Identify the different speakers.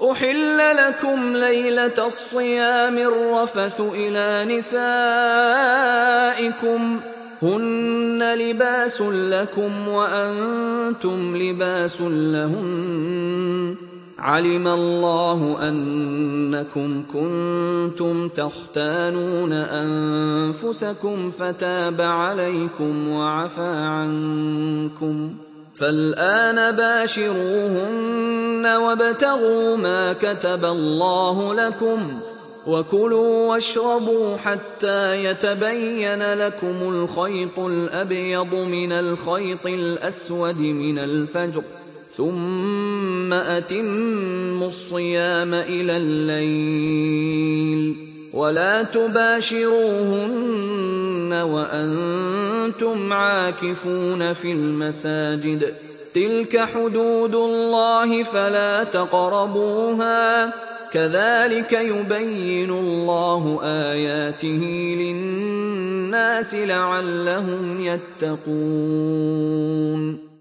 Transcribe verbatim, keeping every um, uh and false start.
Speaker 1: أحل لكم ليلة الصيام الرفث إلى نسائكم هن لباس لكم وأنتم لباس لهن علم الله أنكم كنتم تختانون أنفسكم فتاب عليكم وعفى عنكم فالآن باشروهن وابتغوا ما كتب الله لكم وكلوا واشربوا حتى يتبين لكم الخيط الأبيض من الخيط الأسود من الفجر ثم أتموا الصيام إلى الليل ولا تباشروهن وأنتم عاكفون في المساجد تلك حدود الله فلا تقربوها كذلك يبين الله آياته للناس لعلهم يتقون